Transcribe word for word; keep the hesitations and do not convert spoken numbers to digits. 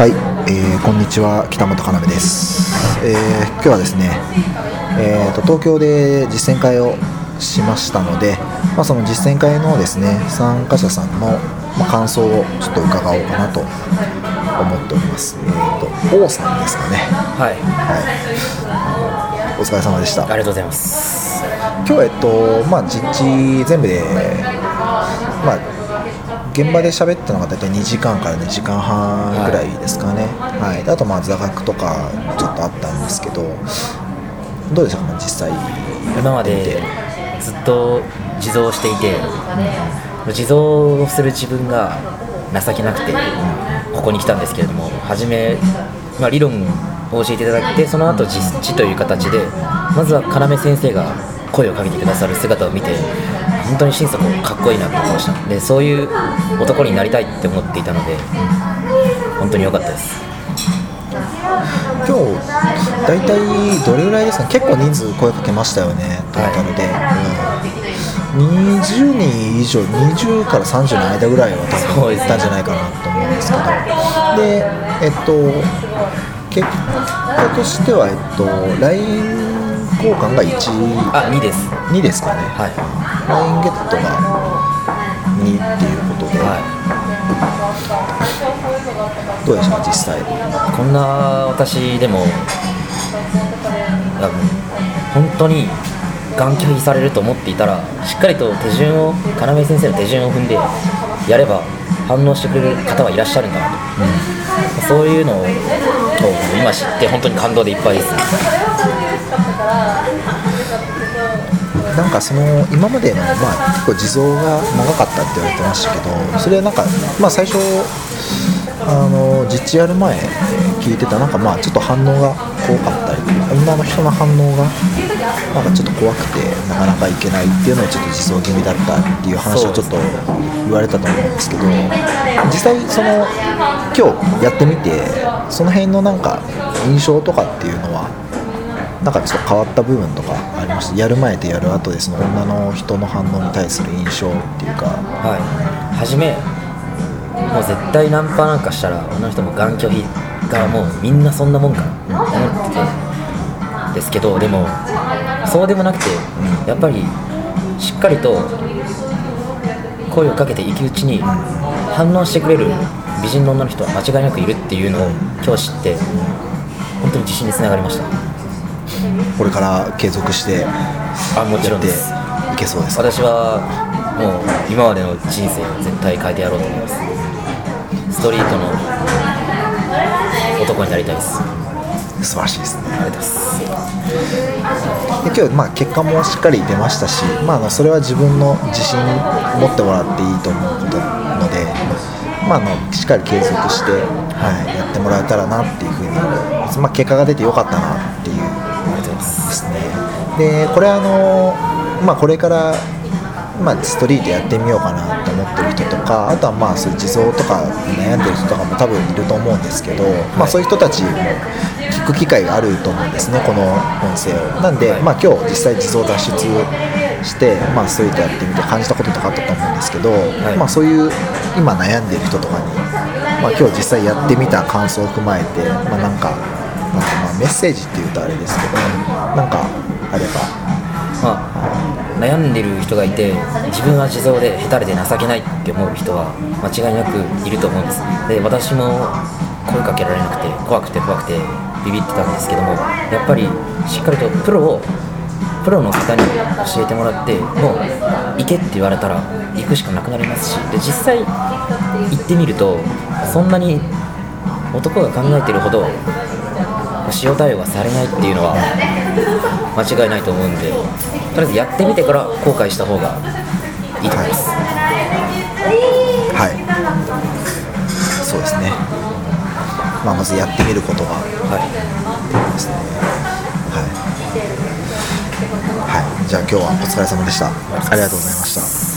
はい、えー、こんにちは、北本かなめです。えー、今日はですね、えーと、東京で実践会をしましたので、まあ、その実践会のですね、参加者さんの、まあ、感想をちょっと伺おうかなと思っております。えーと、王さんですかね。 はい、 はい、お疲れ様でした。 ありがとうございます。 今日は、えっとまあ、実地全部で、まあ、現場で喋ったのが大体にじかんからにじかんはんぐらいですかね。はい、であとまあ座学とかちょっとあったんですけど、どうでしたか、実際。 今までずっと地蔵をしていて、地蔵をする自分が情けなくてここに来たんですけれども、初め、まあ、理論を教えていただいて、その後実地という形で、まずは要先生が声をかけてくださる姿を見て、本当に心底かっこいいなと思いました。で、そういう男になりたいって思っていたので、本当に良かったです。 今日大体どれぐらいですか。結構人数声かけましたよね、トータルで、はい、うん、にじゅうにん以上、にじゅうからさんじゅうの間ぐらいは多分いったんじゃないかなと思うんですけど、で、えっと結果としては、えっと ライン 交換がいち、 あ、にです。 にですかね。 はい、 ライン ゲットがにっていうことで、はい、どうでしょう実際。 こんな私でも本当にガン拒否されると思っていたら、しっかりと手順を要先生の手順を踏んでやれば反応してくれる方はいらっしゃるんだなと、うん、そういうのを今知って本当に感動でいっぱいです。 なんかその今までの、まあ、結構地蔵が長かったって言われてましたけど、それはなんか、まあ、最初あの実地やる前聞いてた、なんかまあちょっと反応が怖かったり、女の人の反応がなんかちょっと怖くてなかなかいけないっていうのをちょっと地蔵気味だったっていう話をちょっと言われたと思うんですけど、実際その今日やってみてその辺のなんか印象とかっていうのはなんかちょっと変わった部分とかありました。やる前とやる後でその女の人の反応に対する印象っていうか。 はい、初めもう絶対ナンパなんかしたら女の人もガン拒否がもうみんなそんなもんかなと思っててですけど、でもそうでもなくて、やっぱりしっかりと声をかけていくうちに反応してくれる美人の女の人は間違いなくいるっていうのを今日知って、本当に自信につながりました。 これから継続してあ、もちろんです。 いけそうですか。 私はもう今までの人生を絶対変えてやろうと思います。ストリートの男になりたいです。 素晴らしいですね。 ありがとうございます。 で今日、まあ、結果もしっかり出ましたし、まあ、あのそれは自分の自信持ってもらっていいと思うことなので、まあ、あのしっかり継続して、はい、やってもらえたらなっていうふうに、まあ、結果が出てよかったなっていうですね。でこれあの、まあ、これからまあ、ストリートやってみようかなと思ってる人とか、あとはまあそういう地蔵とか悩んでる人とかも多分いると思うんですけど、まあ、そういう人たちも聞く機会があると思うんですね、この音声を。なんで、まあ、今日実際地蔵脱出して、まあ、ストリートやってみて感じたこととかあったと思うんですけど、はい、まあ、そういう今悩んでる人とかに、まあ、今日実際やってみた感想を踏まえて、まあ、なんか、まあ、メッセージっていうとあれですけど、なんかあれば。 まあ、悩んでる人がいて自分は地蔵で下手で情けないって思う人は間違いなくいると思うんです。で、私も声かけられなくて怖くて怖くてビビってたんですけども、やっぱりしっかりとプロをプロの方に教えてもらって、もう行けって言われたら行くしかなくなりますし、で実際行ってみるとそんなに男が考えてるほど塩対応がされないっていうのは間違いないと思うんで、とりあえずやってみてから後悔した方がいいと思います。 はい、そうですね。まあ、まずやってみることがはいですね。はい、はい、じゃあ今日はお疲れ様でした。ありがとうございました。